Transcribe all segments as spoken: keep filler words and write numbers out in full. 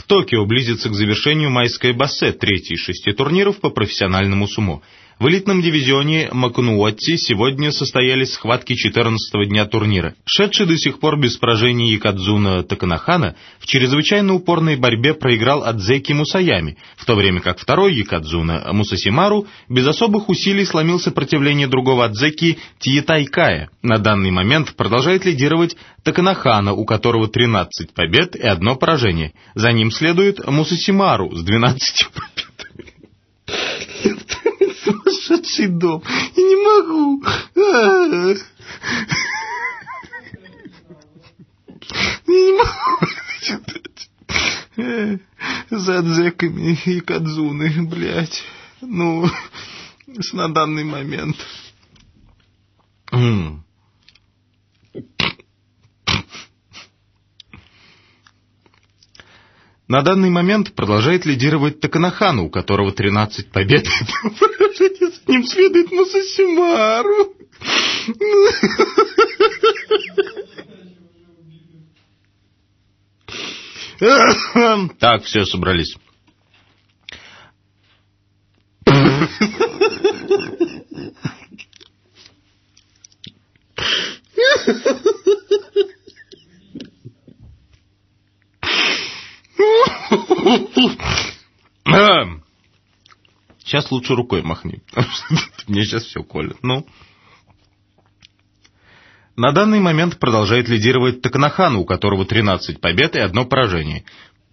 Токио близится к завершению майское бассе, третий из шести турниров по профессиональному сумо. В элитном дивизионе Макунуотти сегодня состоялись схватки четырнадцатого дня турнира. Шедший до сих пор без поражений Якадзуна Таканахана в чрезвычайно упорной борьбе проиграл Адзеки Мусаями, в то время как второй Якадзуна Мусасимару без особых усилий сломил сопротивление другого Адзеки Тиетайкая. На данный момент продолжает лидировать Таканахана, у которого тринадцать побед и одно поражение. За ним следует Мусасимару с двенадцатью победами. Сумасшедший дом. Я не могу. Я не могу читать. За Адзеками и Кадзуны, блядь. Ну, на данный момент. На данный момент продолжает лидировать Таканахана, у которого тринадцать побед. За ним следует Мусасимару. Так, все, собрались. Сейчас лучше рукой махни, потому что мне сейчас все колет. Ну. На данный момент продолжает лидировать Таканахана, у которого тринадцать побед и одно поражение.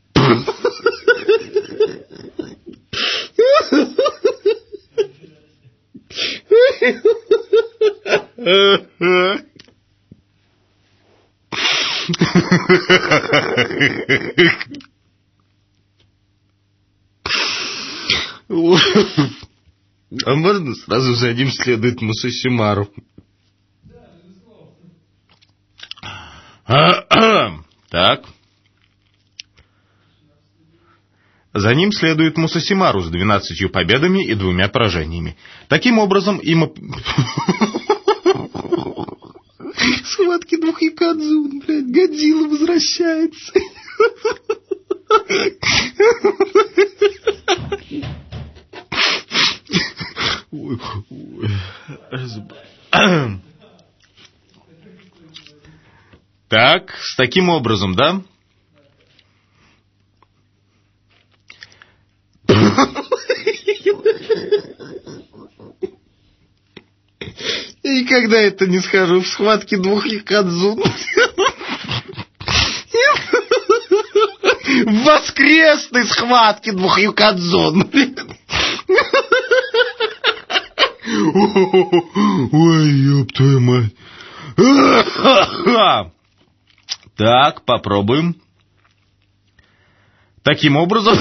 А можно сразу за ним следует Мусасимару? Так. За ним следует Мусасимару с двенадцатью победами и двумя поражениями. Таким образом, им... Схватки двух Якадзун, блядь, Годзилла возвращается. Ой, ой. Так, с таким образом, да? Я никогда это не схожу в схватке двух Якадзун. В воскресной схватке двух Якадзун. Ой, ёб твою мать. Так, попробуем. Таким образом...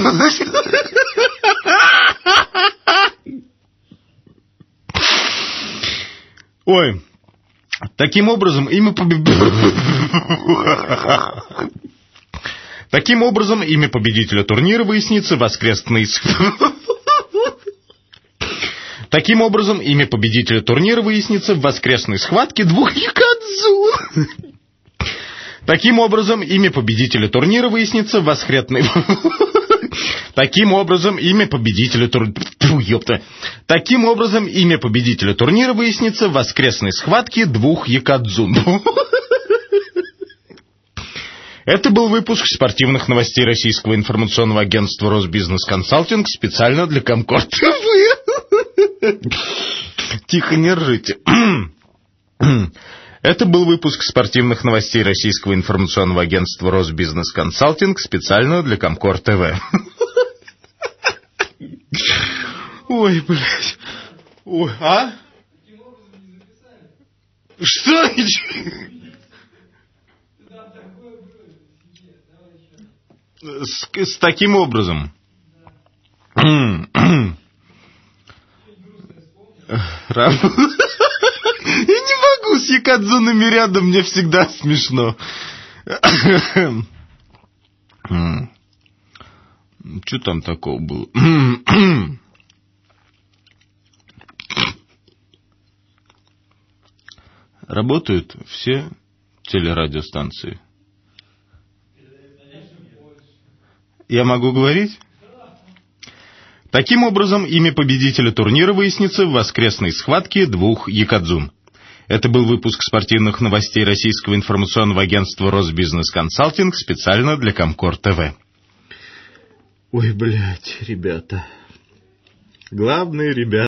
Ой, таким образом имя победителя... Таким образом имя победителя турнира выяснится в воскресной... Таким образом имя победителя турнира выяснится в воскресной схватке двух Якадзун. Таким образом, имя победителя турнира выяснится в воскресной... Таким образом, имя победителя турнира... Таким образом, имя победителя турнира выяснится в воскресной схватке двух Якадзун. Это был выпуск спортивных новостей российского информационного агентства «Росбизнес-консалтинг» специально для Комкор ТВ. Тихо, не ржите. Это был выпуск спортивных новостей российского информационного агентства «Росбизнес-консалтинг» специально для Комкор ТВ. Ой, блядь. Ой, а? Что? С, с таким образом. Я не могу с Якадзунами рядом, мне всегда смешно. Что там такого было? Работают все телерадиостанции. Я могу говорить? Таким образом, имя победителя турнира выяснится в воскресной схватке двух якадзун. Это был выпуск спортивных новостей российского информационного агентства «Росбизнес Консалтинг» специально для Комкор ТВ. Ой, блядь, ребята. Главные ребята.